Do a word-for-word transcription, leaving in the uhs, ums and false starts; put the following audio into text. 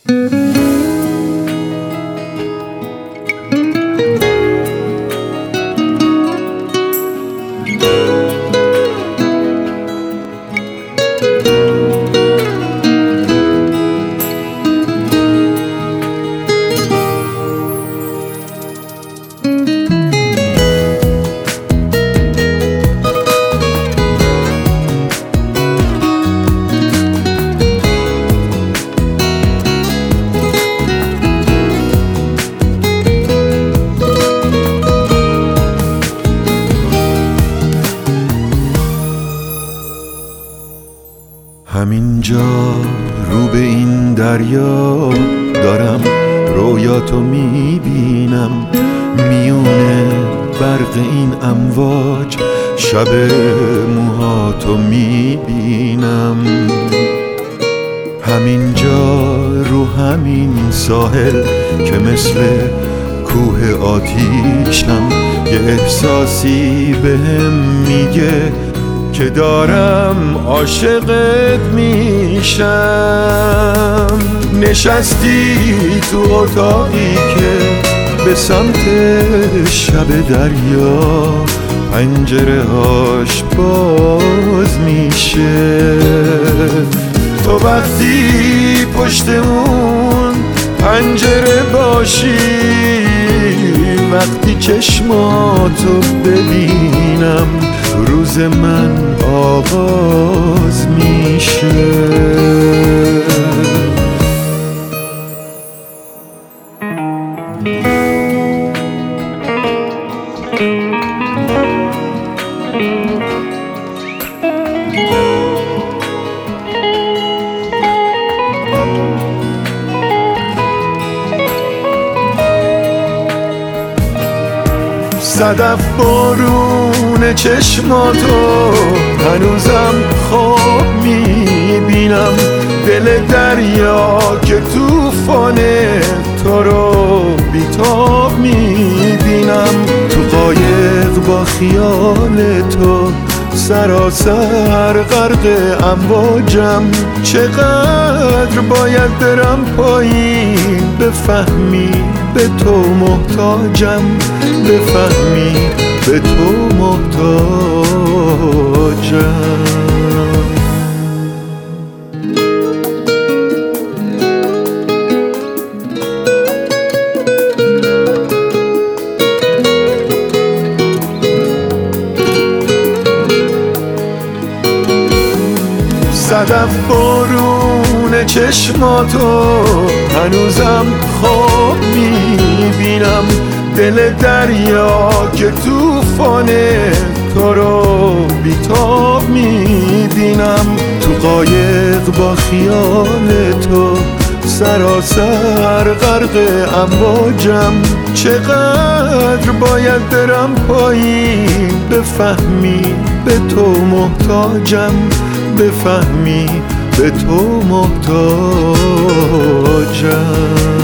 همینجا رو به این دریا دارم رویاتو میبینم، میونه برق این امواج شب موهاتو میبینم. همینجا رو همین ساحل که مثل کوه آتیشم، یه احساسی بهم میگه که دارم عاشقت میشم. نشستی تو اتاقی که به سمت شب دریا پنجره هاش باز میشه. تو وقتی پشت اون پنجره باشی، وقتی چشماتو ببینم، روز من آغاز میشه. صدف بارون چشماتو هنوزم خواب میبینم، دل دریا که توفانه تو رو بیتاب میبینم. تو قایق با خیال تو سراسر غرق امواجم، چقدر باید برم پایین بفهمی به تو محتاجم، بفهمی به تو محتاجم. صدف بارون چشماتو هنوزم خواب میبینم، دل دریا که توفانه تو رو بیتاب میبینم. تو قایق با خیال تو سراسر غرق امواجم، چقدر باید برم پایین بفهمی به تو محتاجم، بفهمی به تو محتاجم.